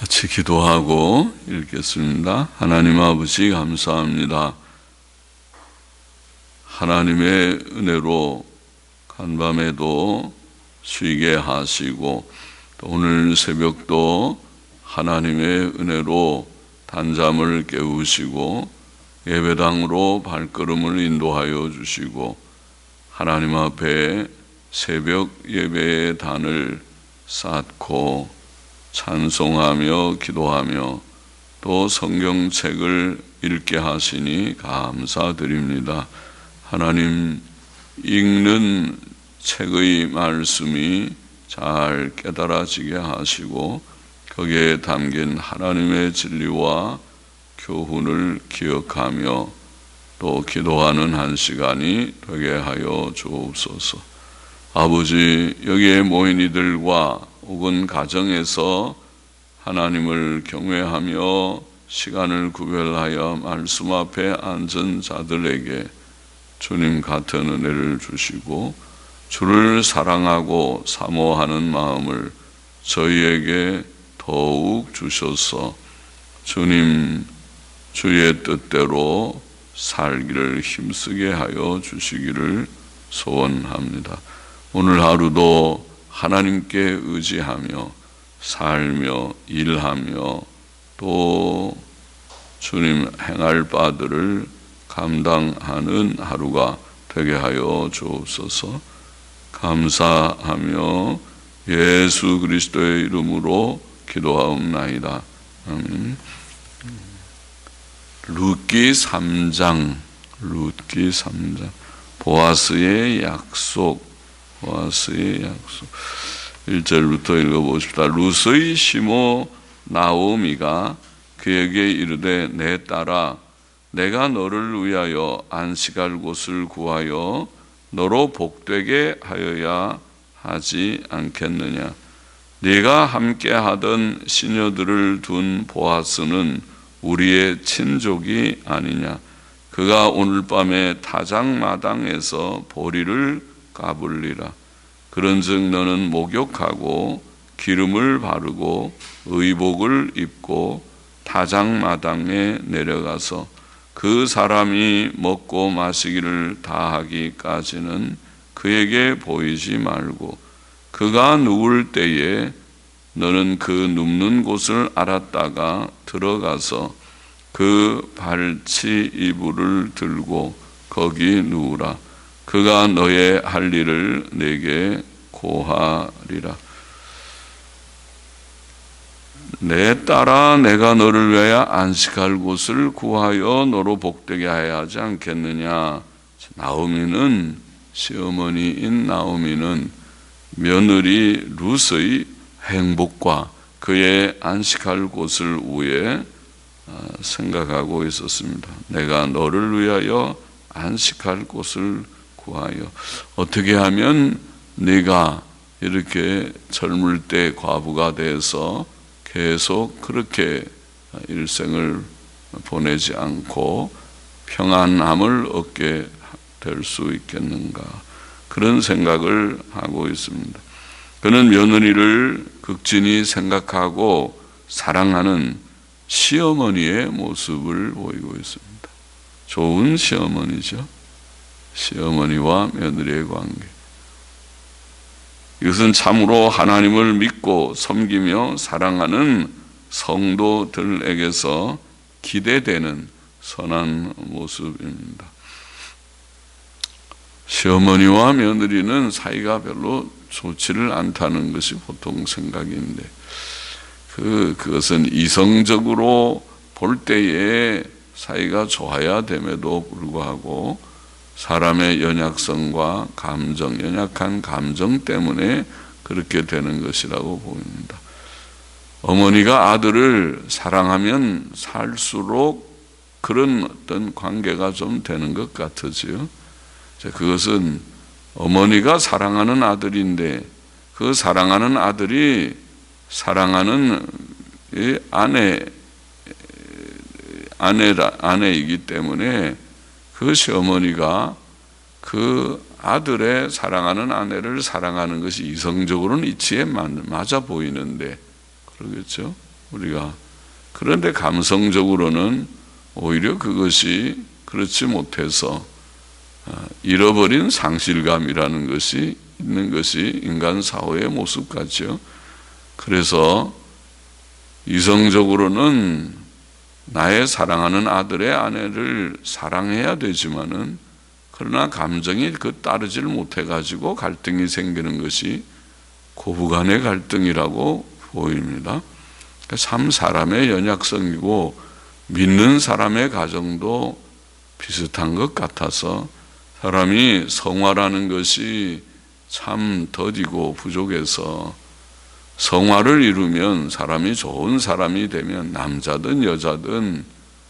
같이 기도하고 읽겠습니다. 하나님 아버지 감사합니다. 하나님의 은혜로 간밤에도 쉬게 하시고 또 오늘 새벽도 하나님의 은혜로 단잠을 깨우시고 예배당으로 발걸음을 인도하여 주시고 하나님 앞에 새벽 예배의 단을 쌓고 찬송하며 기도하며 또 성경책을 읽게 하시니 감사드립니다. 하나님, 읽는 책의 말씀이 잘 깨달아지게 하시고 거기에 담긴 하나님의 진리와 교훈을 기억하며 또 기도하는 한 시간이 되게 하여 주옵소서. 아버지, 여기에 모인 이들과 혹은 가정에서 하나님을 경외하며 시간을 구별하여 말씀 앞에 앉은 자들에게 주님 같은 은혜를 주시고 주를 사랑하고 사모하는 마음을 저희에게 더욱 주셔서 주님 주의 뜻대로 살기를 힘쓰게 하여 주시기를 소원합니다. 오늘 하루도 하나님께 의지하며 살며 일하며 또 주님 행할 바들을 감당하는 하루가 되게 하여 주옵소서. 감사하며 예수 그리스도의 이름으로 기도하옵나이다. 아멘. 룻기 3장 보아스의 약속 1절부터 읽어보십시다. 룻의 시모 나오미가 그에게 이르되 내 딸아 내가 너를 위하여 안식할 곳을 구하여 너로 복되게 하여야 하지 않겠느냐. 네가 함께 하던 시녀들을 둔 보아스는 우리의 친족이 아니냐. 그가 오늘 밤에 타작마당에서 보리를 까불리라. 그런즉 너는 목욕하고 기름을 바르고 의복을 입고 타작마당에 내려가서 그 사람이 먹고 마시기를 다하기까지는 그에게 보이지 말고 그가 누울 때에 너는 그 눕는 곳을 알았다가 들어가서 그 발치 이불을 들고 거기 누우라. 그가 너의 할 일을 내게 고하리라. 내 딸아 내가 너를 위하여 안식할 곳을 구하여 너로 복되게 하여야 하지 않겠느냐. 나오미는 시어머니인 나오미는 며느리 룻의 행복과 그의 안식할 곳을 위해 생각하고 있었습니다. 내가 너를 위하여 안식할 곳을 구하여 어떻게 하면 네가 이렇게 젊을 때 과부가 돼서 계속 그렇게 일생을 보내지 않고 평안함을 얻게 될 수 있겠는가, 그런 생각을 하고 있습니다. 그는 며느리를 극진히 생각하고 사랑하는 시어머니의 모습을 보이고 있습니다. 좋은 시어머니죠. 시어머니와 며느리의 관계. 이것은 참으로 하나님을 믿고 섬기며 사랑하는 성도들에게서 기대되는 선한 모습입니다. 시어머니와 며느리는 사이가 별로 좋지를 않다는 것이 보통 생각인데 그것은 이성적으로 볼 때에 사이가 좋아야 됨에도 불구하고 사람의 연약성과 연약한 감정 때문에 그렇게 되는 것이라고 보입니다. 어머니가 아들을 사랑하면 살수록 그런 어떤 관계가 좀 되는 것 같으지요. 그것은 어머니가 사랑하는 아들인데 그 사랑하는 아들이 사랑하는 아내이기 때문에 그 시어머니가 그 아들의 사랑하는 아내를 사랑하는 것이 이성적으로는 이치에 맞아 보이는데, 그러겠죠? 우리가. 그런데 감성적으로는 오히려 그것이 그렇지 못해서 잃어버린 상실감이라는 것이 있는 것이 인간 사회의 모습 같죠. 그래서 이성적으로는 나의 사랑하는 아들의 아내를 사랑해야 되지만은, 그러나 감정이 따르질 못해가지고 갈등이 생기는 것이 고부간의 갈등이라고 보입니다. 참 사람의 연약성이고 믿는 사람의 가정도 비슷한 것 같아서, 사람이 성화라는 것이 참 더디고 부족해서, 성화를 이루면 사람이 좋은 사람이 되면, 남자든 여자든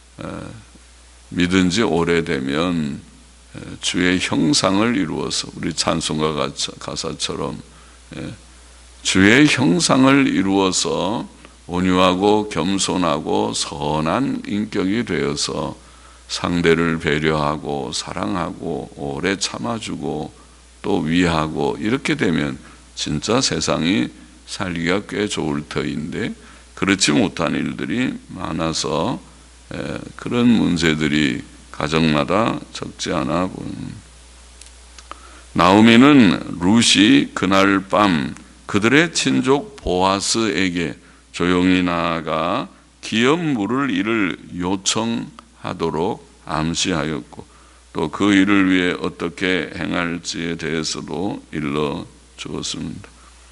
믿은 지 오래되면 주의 형상을 이루어서, 우리 찬송가 가사처럼 주의 형상을 이루어서 온유하고 겸손하고 선한 인격이 되어서 상대를 배려하고 사랑하고 오래 참아주고 또 위하고, 이렇게 되면 진짜 세상이 살기가 꽤 좋을 터인데, 그렇지 못한 일들이 많아서 그런 문제들이 가정마다 적지 않아 보입니다. 나오미는 룻이 그날 밤 그들의 친족 보아스에게 조용히 나아가 기업 물을 일을 요청하도록 암시하였고, 또 그 일을 위해 어떻게 행할지에 대해서도 일러 주었습니다.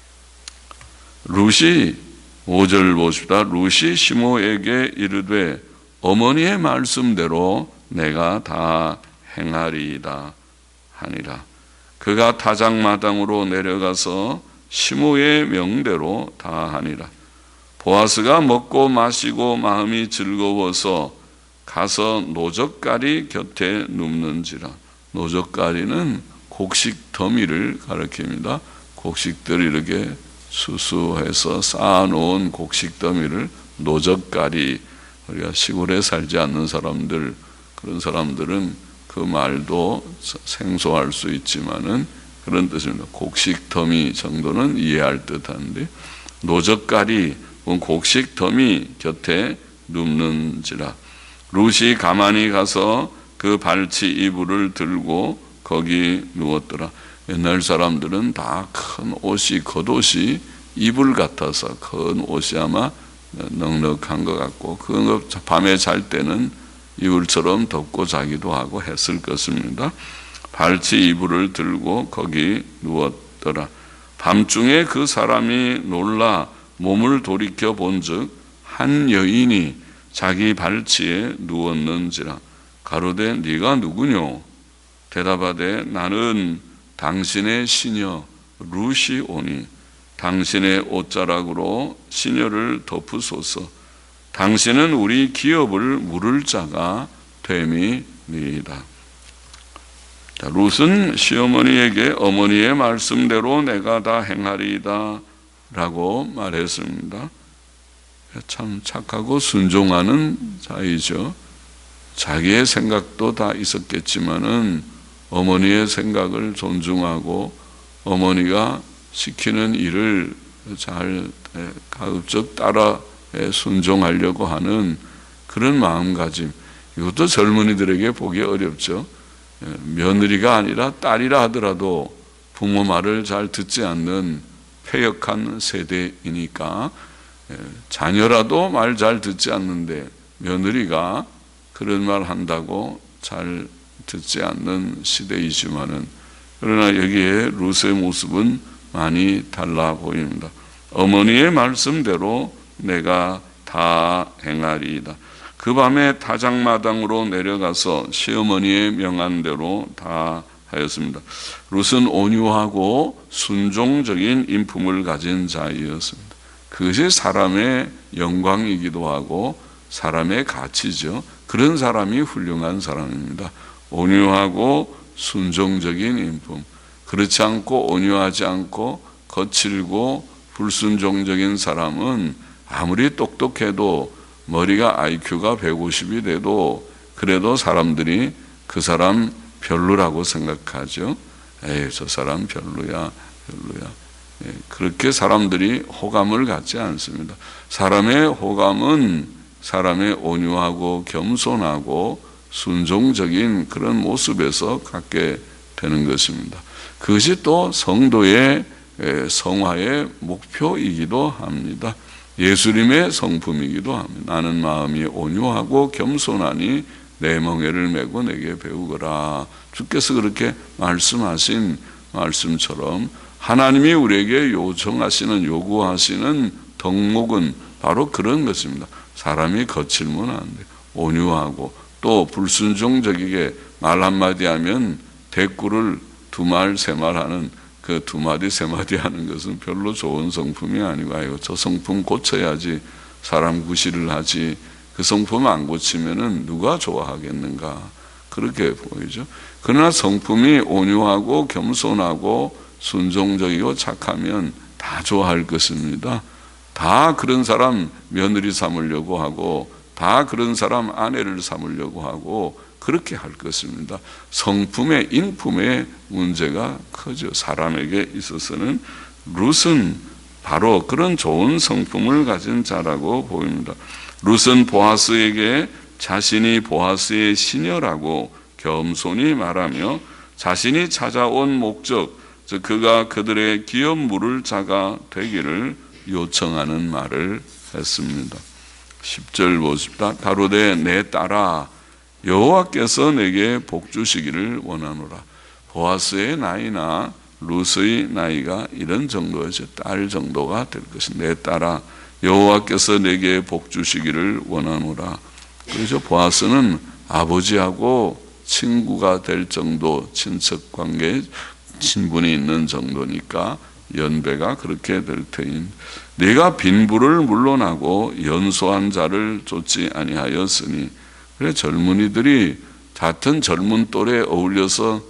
룻이 5절 보십시다. 룻이 시므에게 이르되 어머니의 말씀대로 내가 다 행하리이다 하니라. 그가 타작마당으로 내려가서 시므의 명대로 다 하니라. 보아스가 먹고 마시고 마음이 즐거워서 가서 노젓가리 곁에 눕는지라. 노젓가리는 곡식 더미를 가리킵니다. 곡식들 이렇게 수수해서 쌓아놓은 곡식 더미를 노젓가리, 우리가 시골에 살지 않는 사람들, 그런 사람들은 그 말도 생소할 수 있지만은 그런 뜻입니다. 곡식 더미 정도는 이해할 듯한데, 노젓가리 곡식 더미 곁에 눕는지라. 룻이 가만히 가서 그 발치 이불을 들고 거기 누웠더라. 옛날 사람들은 다 큰 옷이, 겉옷이 이불 같아서 큰 옷이 아마 넉넉한 것 같고, 그 밤에 잘 때는 이불처럼 덮고 자기도 하고 했을 것입니다. 발치 이불을 들고 거기 누웠더라. 밤중에 그 사람이 놀라 몸을 돌이켜 본즉 한 여인이 자기 발치에 누웠는지라. 가로되 네가 누구뇨? 대답하되 나는 당신의 시녀 룻이 오니 당신의 옷자락으로 시녀를 덮으소서. 당신은 우리 기업을 물을 자가 됨이니이다. 룻은 시어머니에게 어머니의 말씀대로 내가 다 행하리이다 라고 말했습니다. 참 착하고 순종하는 자이죠. 자기의 생각도 다 있었겠지만은 어머니의 생각을 존중하고 어머니가 시키는 일을 잘 가급적 따라 순종하려고 하는 그런 마음가짐. 이것도 젊은이들에게 보기 어렵죠. 며느리가 아니라 딸이라 하더라도 부모 말을 잘 듣지 않는 패역한 세대이니까, 자녀라도 말 잘 듣지 않는데 며느리가 그런 말 한다고 잘 듣지 않는 시대이지만은, 그러나 여기에 룻의 모습은 많이 달라 보입니다. 어머니의 말씀대로 내가 다 행하리이다. 그 밤에 타작마당으로 내려가서 시어머니의 명한대로 다 하였습니다. 룻은 온유하고 순종적인 인품을 가진 자이었습니다. 그것이 사람의 영광이기도 하고 사람의 가치죠. 그런 사람이 훌륭한 사람입니다. 온유하고 순종적인 인품. 그렇지 않고 온유하지 않고 거칠고 불순종적인 사람은 아무리 똑똑해도 머리가 IQ가 150이 돼도 그래도 사람들이 그 사람 별로라고 생각하죠. 에이, 저 사람 별로야. 그렇게 사람들이 호감을 갖지 않습니다. 사람의 호감은 사람의 온유하고 겸손하고 순종적인 그런 모습에서 갖게 되는 것입니다. 그것이 또 성도의 성화의 목표이기도 합니다. 예수님의 성품이기도 합니다. 나는 마음이 온유하고 겸손하니 내 멍에를 메고 내게 배우거라. 주께서 그렇게 말씀하신 말씀처럼 하나님이 우리에게 요청하시는 요구하시는 덕목은 바로 그런 것입니다. 사람이 거칠면 안 돼. 온유하고 또 불순종적이게 말 한마디 하면 대꾸를 두 말, 세 말 하는 그 두 마디, 세 마디 하는 것은 별로 좋은 성품이 아니고, 아이고, 저 성품 고쳐야지 사람 구실을 하지. 그 성품 안 고치면은 누가 좋아하겠는가. 그렇게 보이죠. 그러나 성품이 온유하고 겸손하고 순종적이고 착하면 다 좋아할 것입니다. 다 그런 사람 며느리 삼으려고 하고, 다 그런 사람 아내를 삼으려고 하고, 그렇게 할 것입니다. 성품의 인품의 문제가 크죠. 사람에게 있어서는 룻은 바로 그런 좋은 성품을 가진 자라고 보입니다. 룻은 보아스에게 자신이 보아스의 시녀라고 겸손히 말하며 자신이 찾아온 목적, 즉 그가 그들의 기업 물을 자가 되기를 요청하는 말을 했습니다. 10절 보십시다. 가로되 내 딸아 여호와께서 내게 복 주시기를 원하노라. 보아스의 나이나 룻의 나이가 이런 정도였죠. 딸 정도가 될 것입니다. 내 딸아 여호와께서 내게 복 주시기를 원하노라. 그래서 보아스는 아버지하고 친구가 될 정도, 친척 관계 친분이 있는 정도니까 연배가 그렇게 될 터인 네가 빈부를 물론하고 연소한 자를 쫓지 아니하였으니. 그래 젊은이들이 같은 젊은 또래에 어울려서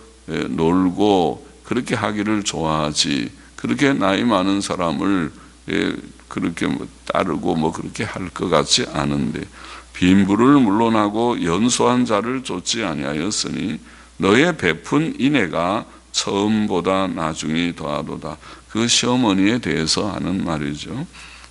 놀고 그렇게 하기를 좋아하지, 그렇게 나이 많은 사람을 그렇게 따르고 그렇게 할 것 같지 않은데, 빈부를 물론하고 연소한 자를 쫓지 아니하였으니 너의 베푼 인애가 처음보다 나중이 더하도다. 그 시어머니에 대해서 하는 말이죠.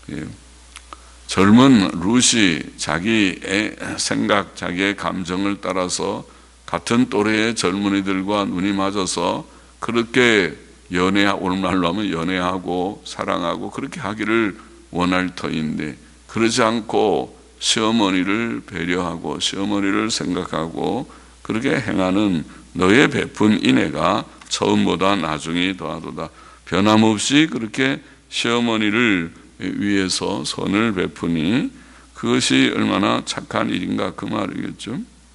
젊은 룻이 자기의 생각, 자기의 감정을 따라서 같은 또래의 젊은이들과 눈이 맞아서 그렇게 오늘날로 하면 연애하고 사랑하고 그렇게 하기를 원할 터인데, 그러지 않고 시어머니를 배려하고 시어머니를 생각하고 그렇게 행하는 너의 베푼 인애가 처음보다 나중이 더하도다. 변함없이 그렇게 시어머니를 위해서 선을 베푸니 그것이 얼마나 착한 일인가 그 말이겠죠.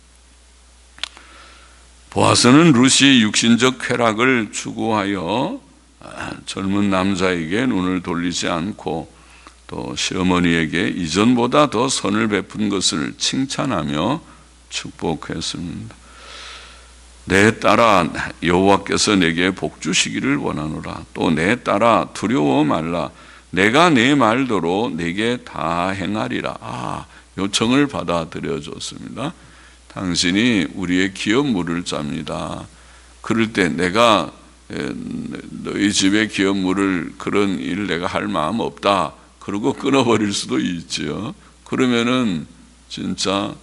보아스는 룻이 육신적 쾌락을 추구하여 젊은 남자에게 눈을 돌리지 않고 또 시어머니에게 이전보다 더 선을 베푼 것을 칭찬하며 축복했습니다. 내 딸아 여호와께서 내게 복 주시기를 원하노라. 또 내 딸아 두려워 말라. 내가 내 말대로 내게 다 행하리라. 요청을 받아들여 줬습니다. 당신이 우리의 기업 물을 짭니다. 그럴 때 내가 너희 집의 기업 물을 그런 일 내가 할 마음 없다. 그러고 끊어버릴 수도 있죠. 그러면은 진짜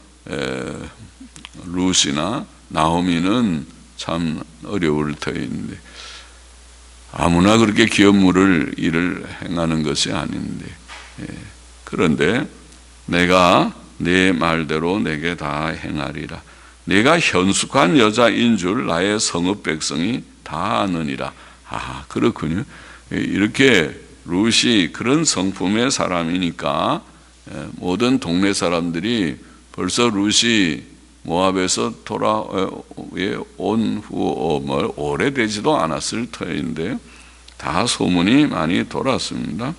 룻이나 나오미는 참 어려울 터인데, 아무나 그렇게 기업 물을 일을 행하는 것이 아닌데, 그런데 내가 내 말대로 내게 다 행하리라. 내가 현숙한 여자인 줄 나의 성읍 백성이 다 아느니라. 그렇군요. 이렇게 룻이 그런 성품의 사람이니까 모든 동네 사람들이 벌써 룻이 모압에서 돌아온 후 오래되지도 않았을 터인데 다 소문이 많이 돌았습니다.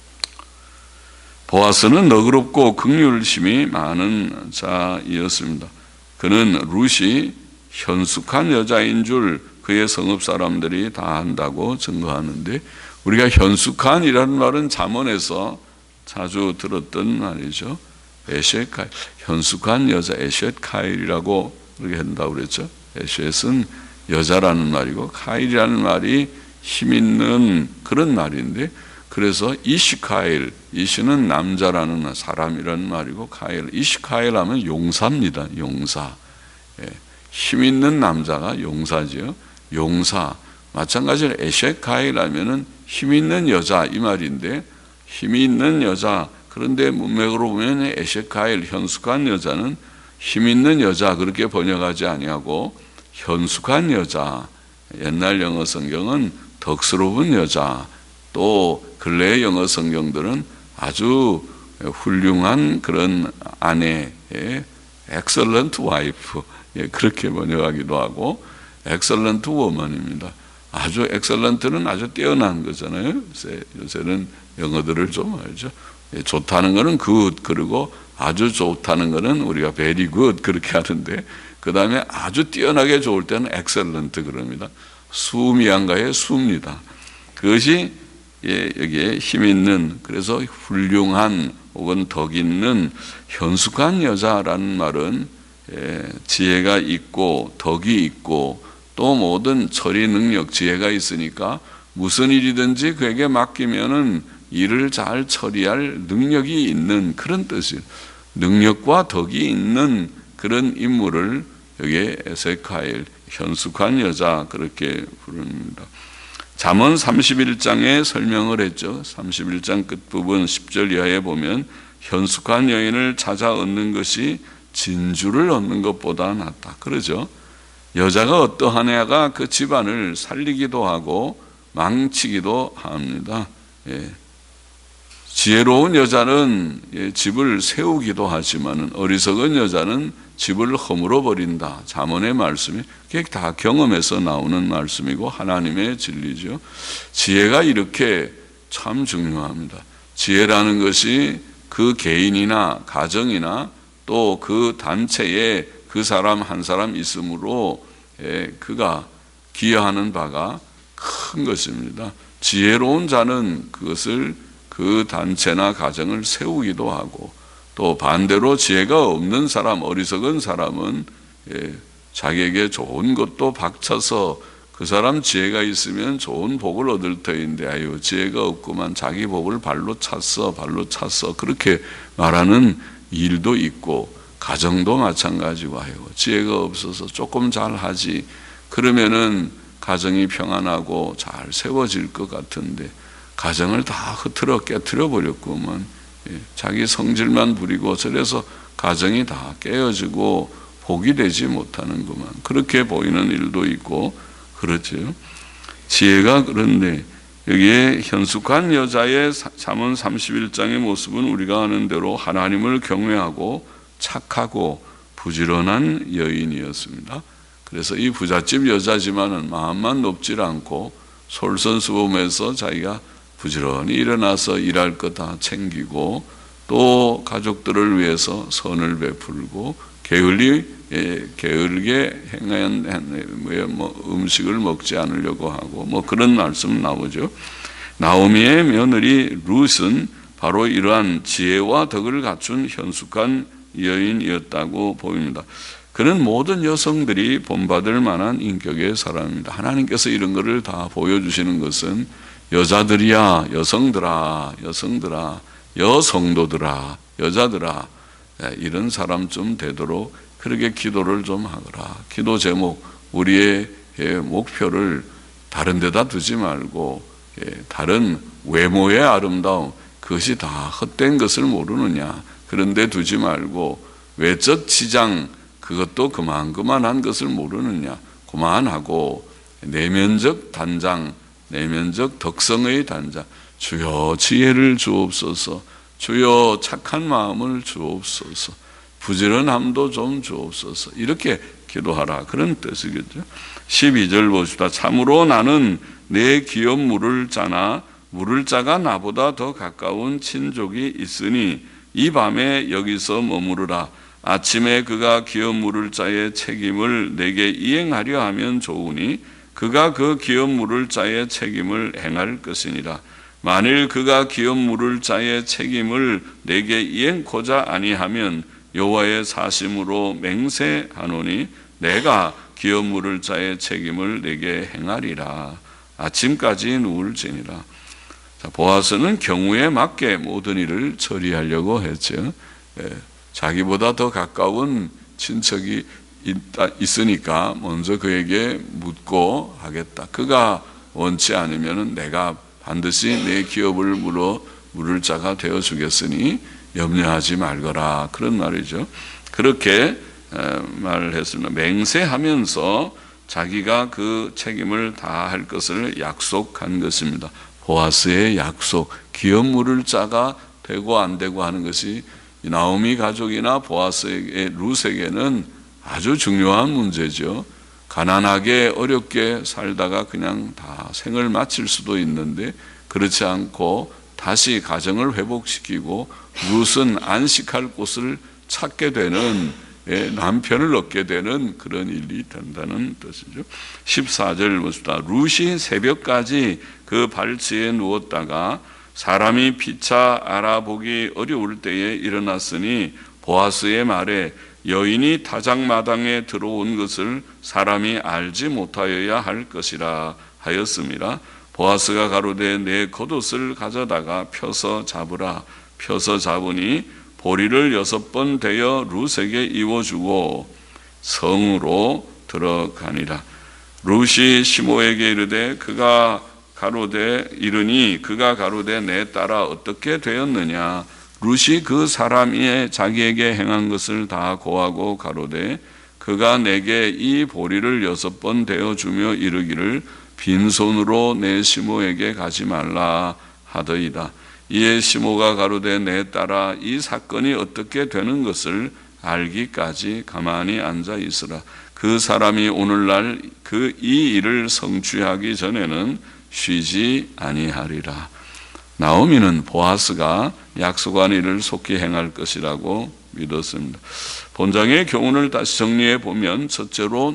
보아스는 너그럽고 긍휼심이 많은 자이었습니다. 그는 룻이 현숙한 여자인 줄 그의 성읍 사람들이 다 안다고 증거하는데, 우리가 현숙한이라는 말은 잠언에서 자주 들었던 말이죠. 에셋 카일, 현숙한 여자 에셋 카일이라고 그렇게 한다고 그랬죠. 에셋은 여자라는 말이고 카일이라는 말이 힘 있는 그런 말인데, 그래서 이시카엘, 이시는 남자라는 사람이라는 말이고 카엘, 이시카엘 하면 용사입니다. 용사. 힘 있는 남자가 용사죠. 용사. 마찬가지로 에셰카엘 하면은 힘 있는 여자 이 말인데, 힘이 있는 여자, 그런데 문맥으로 보면 에셰카엘, 현숙한 여자는 힘 있는 여자 그렇게 번역하지 아니하고 현숙한 여자, 옛날 영어 성경은 덕스러운 여자, 또 근래 영어 성경들은 아주 훌륭한 그런 아내, excellent wife, 그렇게 번역하기도 하고 excellent woman입니다. 아주 excellent는 아주 뛰어난 거잖아요. 요새는 영어들을 좀 알죠. 좋다는 거는 good, 그리고 아주 좋다는 거는 우리가 very good 그렇게 하는데, 그 다음에 아주 뛰어나게 좋을 때는 excellent 그럽니다. 수미양가의 수입니다. 그것이 여기에 힘 있는, 그래서 훌륭한 혹은 덕 있는 현숙한 여자라는 말은 지혜가 있고 덕이 있고 또 모든 처리 능력, 지혜가 있으니까 무슨 일이든지 그에게 맡기면은 일을 잘 처리할 능력이 있는 그런 뜻이에요. 능력과 덕이 있는 그런 인물을 여기에 에세카엘, 현숙한 여자 그렇게 부릅니다. 잠언 31장에 설명을 했죠. 31장 끝부분 10절 이하에 보면 현숙한 여인을 찾아 얻는 것이 진주를 얻는 것보다 낫다. 그러죠. 여자가 어떠하냐가 그 집안을 살리기도 하고 망치기도 합니다. 지혜로운 여자는 집을 세우기도 하지만 어리석은 여자는 집을 허물어 버린다. 잠언의 말씀이 그게 다 경험에서 나오는 말씀이고 하나님의 진리죠. 지혜가 이렇게 참 중요합니다. 지혜라는 것이 그 개인이나 가정이나 또 그 단체에 그 사람 한 사람 있으므로 그가 기여하는 바가 큰 것입니다. 지혜로운 자는 그것을 그 단체나 가정을 세우기도 하고, 또 반대로 지혜가 없는 사람, 어리석은 사람은 자기에게 좋은 것도 박차서 그 사람 지혜가 있으면 좋은 복을 얻을 터인데 아유 지혜가 없구만 자기 복을 발로 찼어 그렇게 말하는 일도 있고, 가정도 마찬가지고 아유 지혜가 없어서 조금 잘하지 그러면은 가정이 평안하고 잘 세워질 것 같은데 가정을 다 흐트러 깨트려 버렸구만. 자기 성질만 부리고 저래서 가정이 다 깨어지고 복이 되지 못하는구만. 그렇게 보이는 일도 있고 그렇죠. 지혜가 그런데 여기에 현숙한 여자의 잠언 31장의 모습은 우리가 아는 대로 하나님을 경외하고 착하고 부지런한 여인이었습니다. 그래서 이 부잣집 여자지만은 마음만 높질 않고 솔선수범해서 자기가 부지런히 일어나서 일할 거 다 챙기고 또 가족들을 위해서 선을 베풀고 게을게 행한 음식을 먹지 않으려고 하고 그런 말씀 나오죠. 나오미의 며느리 룻은 바로 이러한 지혜와 덕을 갖춘 현숙한 여인이었다고 보입니다. 그는 모든 여성들이 본받을 만한 인격의 사람입니다. 하나님께서 이런 것을 다 보여주시는 것은 여자들이야, 여성들아, 여성도들아, 여자들아, 이런 사람 좀 되도록 그렇게 기도를 좀 하거라. 기도 제목, 우리의 목표를 다른 데다 두지 말고 다른 외모의 아름다움, 그것이 다 헛된 것을 모르느냐. 그런데 두지 말고 외적 치장, 그것도 그만한 것을 모르느냐. 그만하고 내면적 단장, 내면적 덕성의 단장, 주여 지혜를 주옵소서, 주여 착한 마음을 주옵소서, 부지런함도 좀 주옵소서, 이렇게 기도하라 그런 뜻이겠죠. 12절 보십시다. 참으로 나는 내 기업 물을 자나 물을 자가 나보다 더 가까운 친족이 있으니 이 밤에 여기서 머무르라. 아침에 그가 기업 물을 자의 책임을 내게 이행하려 하면 좋으니 그가 그 기업 물을 자의 책임을 행할 것이니라. 만일 그가 기업 물을 자의 책임을 내게 이행코자 아니하면 여호와의 사심으로 맹세하노니 내가 기업 물을 자의 책임을 내게 행하리라. 아침까지 누울지니라. 자, 보아스는 경우에 맞게 모든 일을 처리하려고 했죠. 자기보다 더 가까운 친척이 있으니까 먼저 그에게 묻고 하겠다. 그가 원치 않으면 내가 반드시 내 기업을 물을 자가 되어주겠으니 염려하지 말거라. 그런 말이죠. 그렇게 말을 했습니다. 맹세하면서 자기가 그 책임을 다할 것을 약속한 것입니다. 보아스의 약속, 기업 물을 자가 되고 안 되고 하는 것이 나오미 가족이나 보아스에게, 룻에게는 아주 중요한 문제죠. 가난하게 어렵게 살다가 그냥 다 생을 마칠 수도 있는데 그렇지 않고 다시 가정을 회복시키고 룻은 안식할 곳을 찾게 되는, 남편을 얻게 되는 그런 일이 된다는 뜻이죠. 14절 보십시다. 룻이 새벽까지 그 발치에 누웠다가 사람이 피차 알아보기 어려울 때에 일어났으니 보아스의 말에 여인이 타작마당에 들어온 것을 사람이 알지 못하여야 할 것이라 하였습니다. 보아스가 가로되 내 겉옷을 가져다가 펴서 잡으라. 펴서 잡으니 보리를 6번 대어 룻에게 입어주고 성으로 들어가니라. 룻이 시모에게 이르되 그가 가로되 내 딸아 어떻게 되었느냐. 룻이 그 사람이 자기에게 행한 것을 다 고하고 가로되 그가 내게 이 보리를 6번 대어주며 이르기를 빈손으로 내 시모에게 가지 말라 하더이다. 이에 시모가 가로되 내 딸아 이 사건이 어떻게 되는 것을 알기까지 가만히 앉아 있으라. 그 사람이 오늘날 이 일을 성취하기 전에는 쉬지 아니하리라. 나오미는 보아스가 약속한 일을 속히 행할 것이라고 믿었습니다. 본장의 교훈을 다시 정리해 보면 첫째로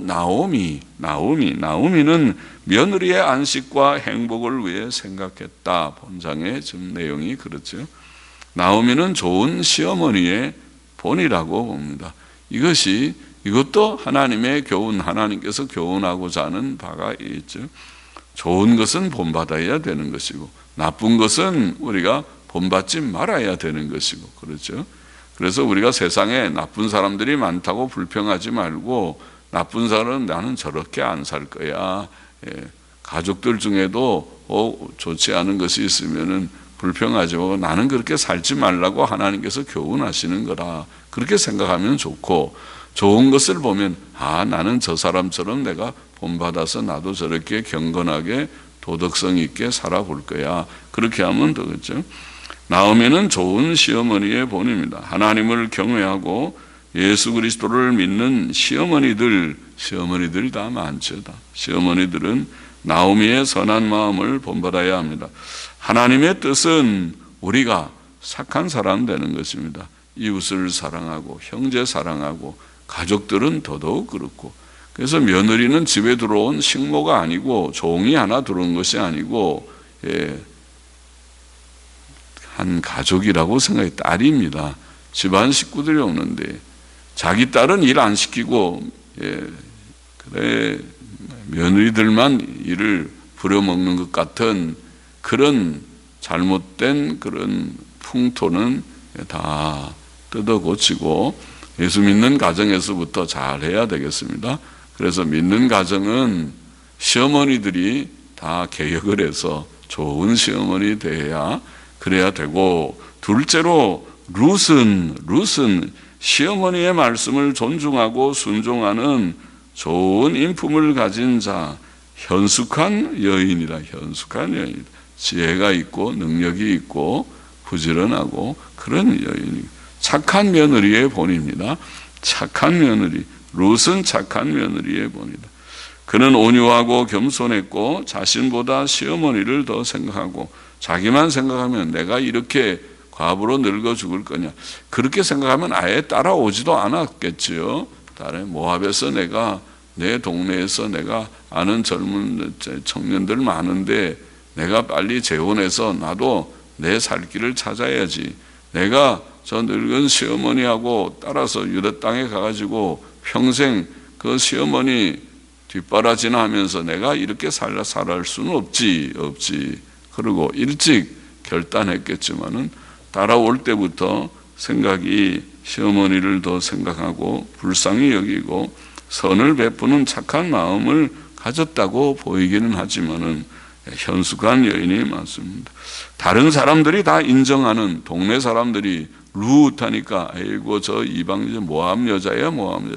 나오미는 며느리의 안식과 행복을 위해 생각했다. 본장의 지금 내용이 그렇죠. 나오미는 좋은 시어머니의 본이라고 봅니다. 이것도 하나님의 교훈, 하나님께서 교훈하고자 하는 바가 있죠. 좋은 것은 본받아야 되는 것이고 나쁜 것은 우리가 본받지 말아야 되는 것이고, 그렇죠. 그래서 우리가 세상에 나쁜 사람들이 많다고 불평하지 말고 나쁜 사람은 나는 저렇게 안 살 거야. 가족들 중에도 좋지 않은 것이 있으면은 불평하지 말고 나는 그렇게 살지 말라고 하나님께서 교훈하시는 거라. 그렇게 생각하면 좋고, 좋은 것을 보면 나는 저 사람처럼 내가 본받아서 나도 저렇게 경건하게 도덕성 있게 살아볼 거야. 그렇게 하면 되겠죠. 나오미는 좋은 시어머니의 본입니다. 하나님을 경외하고 예수 그리스도를 믿는 시어머니들이 다 많죠. 시어머니들은 나오미의 선한 마음을 본받아야 합니다. 하나님의 뜻은 우리가 착한 사람 되는 것입니다. 이웃을 사랑하고 형제 사랑하고 가족들은 더더욱 그렇고, 그래서 며느리는 집에 들어온 식모가 아니고 종이 하나 들어온 것이 아니고 한 가족이라고 생각해. 딸입니다. 집안 식구들이 오는데 자기 딸은 일 안 시키고 며느리들만 일을 부려먹는 것 같은 그런 잘못된 그런 풍토는 다 뜯어 고치고 예수 믿는 가정에서부터 잘 해야 되겠습니다. 그래서 믿는 가정은 시어머니들이 다 개혁을 해서 좋은 시어머니 돼야 그래야 되고, 둘째로 룻은 시어머니의 말씀을 존중하고 순종하는 좋은 인품을 가진 자, 현숙한 여인이다. 지혜가 있고 능력이 있고 부지런하고 그런 여인이 착한 며느리의 본입니다. 착한 며느리, 룻은 착한 며느리의 본이다. 그는 온유하고 겸손했고 자신보다 시어머니를 더 생각하고, 자기만 생각하면 내가 이렇게 과부로 늙어 죽을 거냐, 그렇게 생각하면 아예 따라오지도 않았겠지요. 모압에서 내 동네에서 내가 아는 젊은 청년들 많은데 내가 빨리 재혼해서 나도 내 살 길을 찾아야지, 내가 저 늙은 시어머니하고 따라서 유다 땅에 가가지고 평생 그 시어머니 뒷바라지나 하면서 내가 이렇게 살할 수는 없지. 그리고 일찍 결단했겠지만은 따라올 때부터 생각이 시어머니를 더 생각하고 불쌍히 여기고 선을 베푸는 착한 마음을 가졌다고 보이기는 하지만은 현숙한 여인이 맞습니다. 다른 사람들이 다 인정하는, 동네 사람들이 룻 하니까 아이고 저 이방 여자 모압 여자야.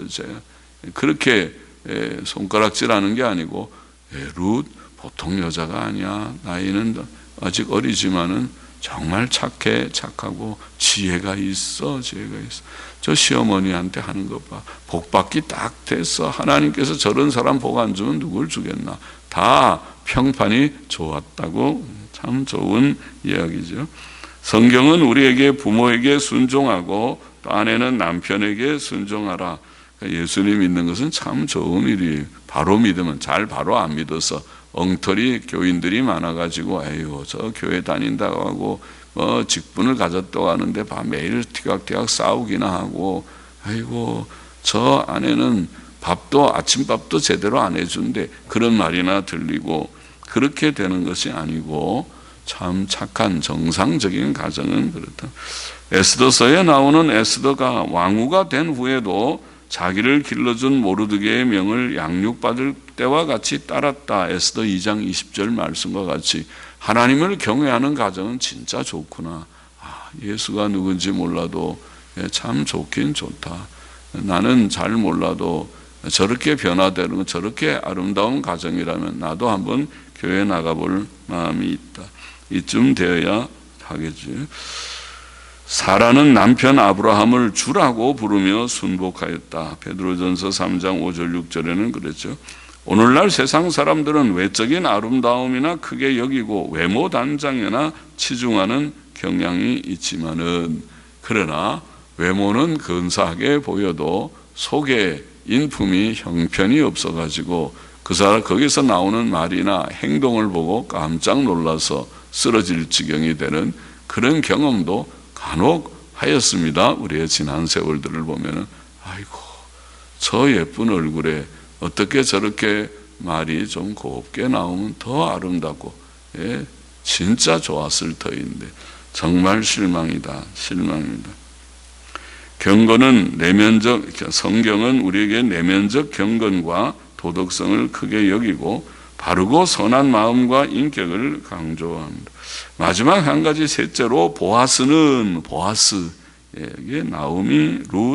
그렇게 손가락질하는 게 아니고 룻 보통 여자가 아니야. 나이는 아직 어리지만은 정말 착하고 지혜가 있어. 저 시어머니한테 하는 것 봐. 복받기 딱 됐어. 하나님께서 저런 사람 복 안 주면 누굴 주겠나. 다 평판이 좋았다고. 참 좋은 이야기죠. 성경은 우리에게 부모에게 순종하고 또 아내는 남편에게 순종하라. 예수님 믿는 것은 참 좋은 일이에요. 바로 믿으면, 바로 안 믿어서 엉터리 교인들이 많아가지고 아유 저 교회 다닌다고 하고 직분을 가졌다고 하는데 매일 티각티각 싸우기나 하고 아이고 저 아내는 아침밥도 제대로 안 해준대. 그런 말이나 들리고 그렇게 되는 것이 아니고 참 착한 정상적인 가정은 그렇다. 에스더서에 나오는 에스더가 왕후가 된 후에도 자기를 길러준 모르드게의 명을 양육받을 때와 같이 따랐다. 에스더 2장 20절 말씀과 같이 하나님을 경외하는 가정은 진짜 좋구나. 예수가 누군지 몰라도 참 좋긴 좋다. 나는 잘 몰라도 저렇게 변화되는 저렇게 아름다운 가정이라면 나도 한번 교회 나가볼 마음이 있다. 이쯤 되어야 하겠지. 사라는 남편 아브라함을 주라고 부르며 순복하였다. 베드로전서 3장 5절 6절에는 그랬죠. 오늘날 세상 사람들은 외적인 아름다움이나 크게 여기고 외모 단장에나 치중하는 경향이 있지만은 그러나 외모는 근사하게 보여도 속에 인품이 형편이 없어가지고 그 사람 거기서 나오는 말이나 행동을 보고 깜짝 놀라서 쓰러질 지경이 되는 그런 경험도 간혹 하였습니다. 우리의 지난 세월들을 보면은 아이고 저 예쁜 얼굴에 어떻게 저렇게 말이 좀 곱게 나오면 더 아름답고 진짜 좋았을 터인데 정말 실망이다. 경건은 성경은 우리에게 내면적 경건과 도덕성을 크게 여기고 바르고 선한 마음과 인격을 강조합니다. 마지막 한 가지 셋째로 보아스 이게 나오미, 룻,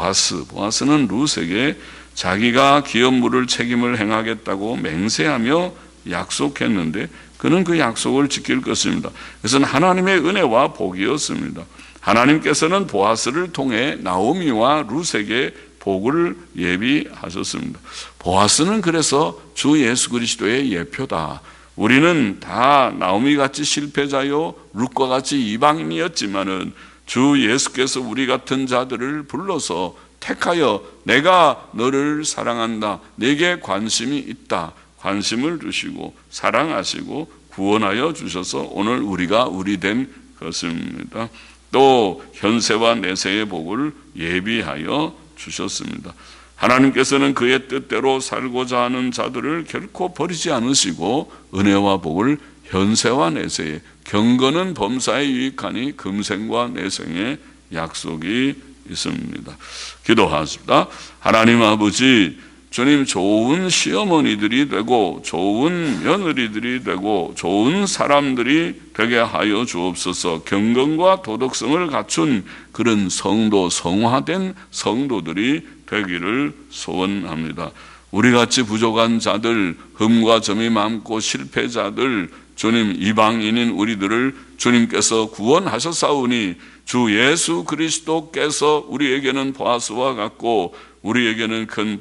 보아스는 룻에게 자기가 기업 물을 책임을 행하겠다고 맹세하며 약속했는데 그는 그 약속을 지킬 것입니다. 그것은 하나님의 은혜와 복이었습니다. 하나님께서는 보아스를 통해 나오미와 룻에게 복을 예비하셨습니다. 보아스는 그래서 주 예수 그리스도의 예표다. 우리는 다 나오미같이 실패자요 룻과 같이 이방인이었지만은 주 예수께서 우리 같은 자들을 불러서 택하여 내가 너를 사랑한다. 내게 관심이 있다. 관심을 주시고 사랑하시고 구원하여 주셔서 오늘 우리가 우리 된 것입니다. 또 현세와 내세의 복을 예비하여 주셨습니다. 하나님께서는 그의 뜻대로 살고자 하는 자들을 결코 버리지 않으시고 은혜와 복을 현세와 내세에 경건은 범사에 유익하니 금생과 내생의 약속이 있습니다. 기도하십니다. 하나님 아버지, 주님 좋은 시어머니들이 되고 좋은 며느리들이 되고 좋은 사람들이 되게 하여 주옵소서. 경건과 도덕성을 갖춘 그런 성도, 성화된 성도들이 되기를 소원합니다. 우리같이 부족한 자들, 흠과 점이 많고 실패자들, 주님 이방인인 우리들을 주님께서 구원하셨사오니 주 예수 그리스도께서 우리에게는 보아스와 같고 우리에게는 큰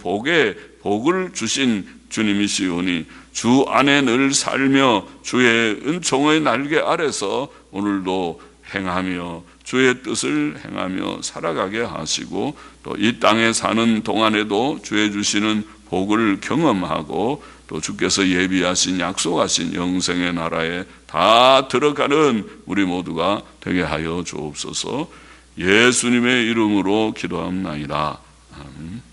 복을 주신 주님이시오니 주 안에 늘 살며 주의 은총의 날개 아래서 오늘도 행하며 주의 뜻을 행하며 살아가게 하시고 또 이 땅에 사는 동안에도 주의 주시는 복을 경험하고 또 주께서 예비하신 약속하신 영생의 나라에 다 들어가는 우리 모두가 되게 하여 주옵소서. 예수님의 이름으로 기도합나이다. 아멘.